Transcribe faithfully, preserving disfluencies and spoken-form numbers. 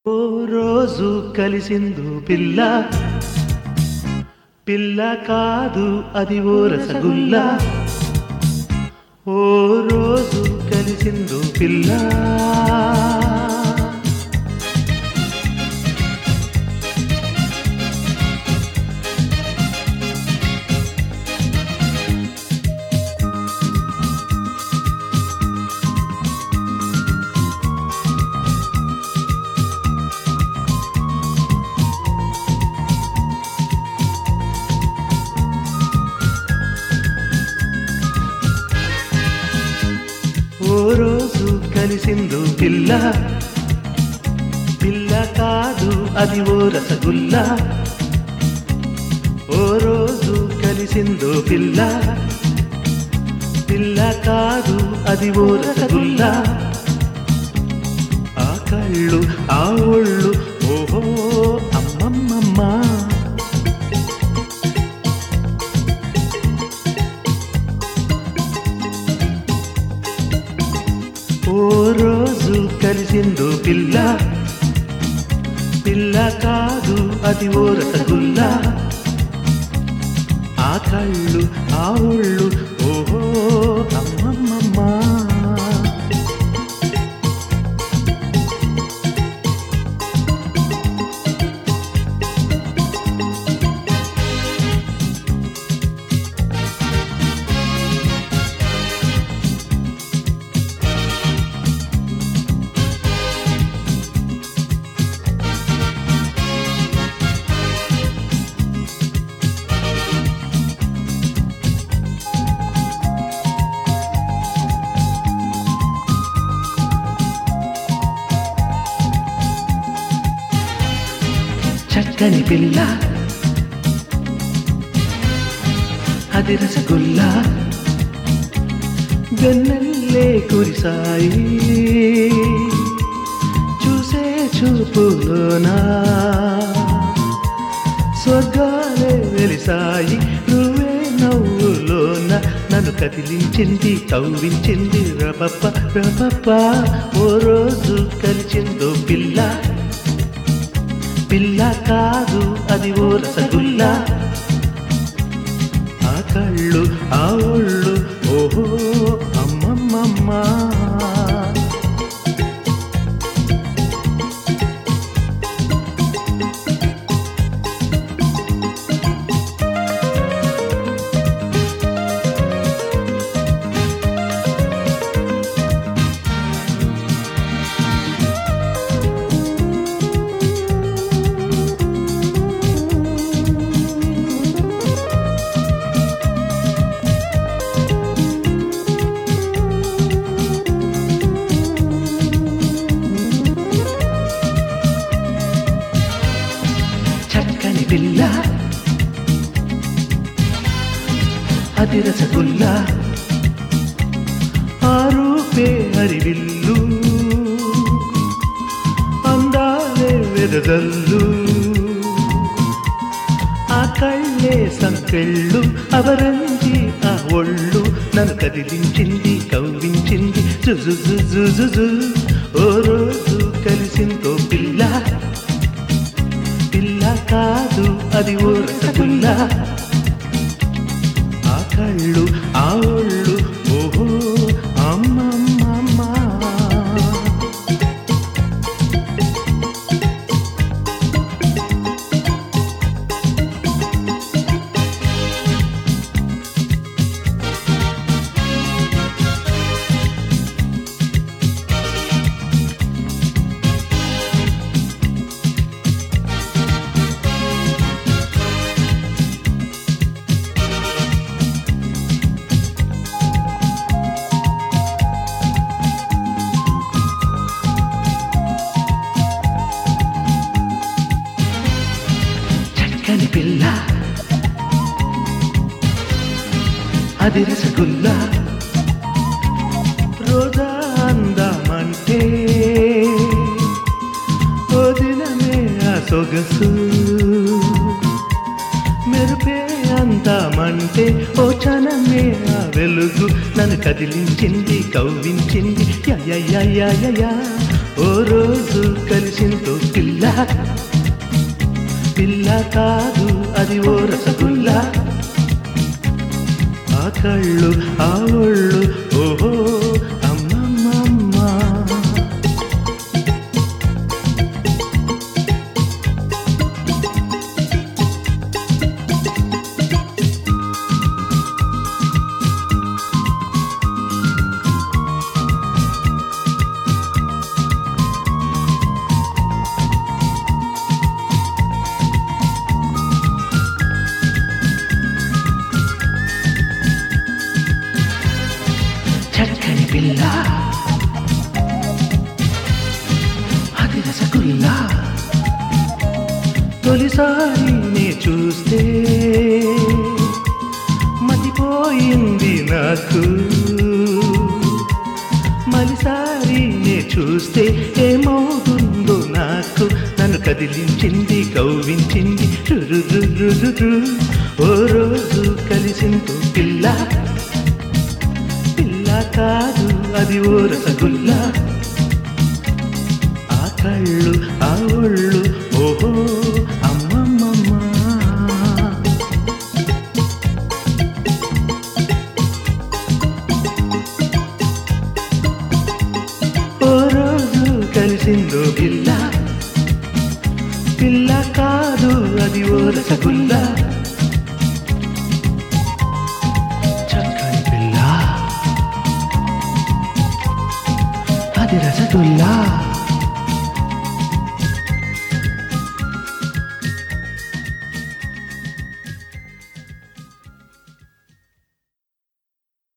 ఓ రోజు కలిసిందు పిల్ల పిల్ల కాదు అది ఓ రసగుల్లా. ఓ రోజు కలిసిందు పిల్ల ఓ రోజు కలిసిందు పిల్ల పిల్ల కాదు అది ఓ రసగుల్లా. ఓ రోజు కలిసిందు పిల్ల పిల్ల కాదు అది ఓ రసగుల్లా. ఆ కళ్ళు ఆ ఒళ్ళు ఓహో అమ్మమ్మమ్మా. ఓ రోజు కలిసిందు పిల్ల పిల్ల కాదు అది ఓ రసగుల్లా. ఆ కళ్ళు ఆ ఒళ్ళు ఓహో అమ్మమ్మమ్మా. చక్కని పిల్ల అది రసగుల్లా. వెన్నెల్లే కురిసాయి చూసే చూపులోనా. స్వర్గాలే వెలిసాయి నువ్వే నవ్వులోన. నన్ను కదిలించింది కవ్వించింది రపప్ప రపప్ప. ఓ రోజు కలిసిందో పిల్ల పిల్ల కాదు అది ఓ రసగుల్లా. ఆ కళ్ళు ఆ ఒళ్ళు ఓహో అమ్మమ్మమ్మా. పిల్ల అది రసగుల్లా. ఆ రూపే అరివిల్లు అందాలే వెదజల్లు. ఆ కళ్ళే సంకెళ్ళు అవరంజి ఆ ఒళ్ళు. నన్ను కదిలించింది కవ్వించింది జుజుజుజుజుజు. ఓ రోజు కలిసిందో పిల్ల పిల్ల కాదు అది ఓ రసగుల్లా. ఆ కళ్ళు ఆ ఒళ్ళు ఓహో అమ్మమ్మమ్మా. చక్కని పిల్ల అది రసగుల్లా. రోజా అందామంటే ఓ దినమే ఆ సొగసు. మెరుపే అందామంటే ఓ చనమే ఆ వెలుగు. నన్ను కదిలించింది కవ్వించింది యా యా యా యా. ఓ రోజు కలిసిందో పిల్ల కాదు అది ఓ రసగుల్లా, ఆ కళ్ళు ఆ ఒళ్ళు ఓహో అమ్మమ్మమ్మ. చక్కని పిల్ల అది రసగుల్లా, తొలిసారి నే చూస్తే మతిపోయింది నాకు, మలిసారి నే చూస్తే ఏమవుతుందో నాకు, నన్ను కదిలించింది కౌవించింది రురు. ఓ రోజు కలిసిందో పిల్ల, కాదు అది ఓ రసగుల్లా, ఆ కళ్ళు ఆ ఒళ్ళు ఓహో అమ్మమ్మమ్మ. ఓ రోజు కలిసిందో పిల్ల, పిల్ల కాదు అది ఓ రసగుల్లా, రసగుల్లా.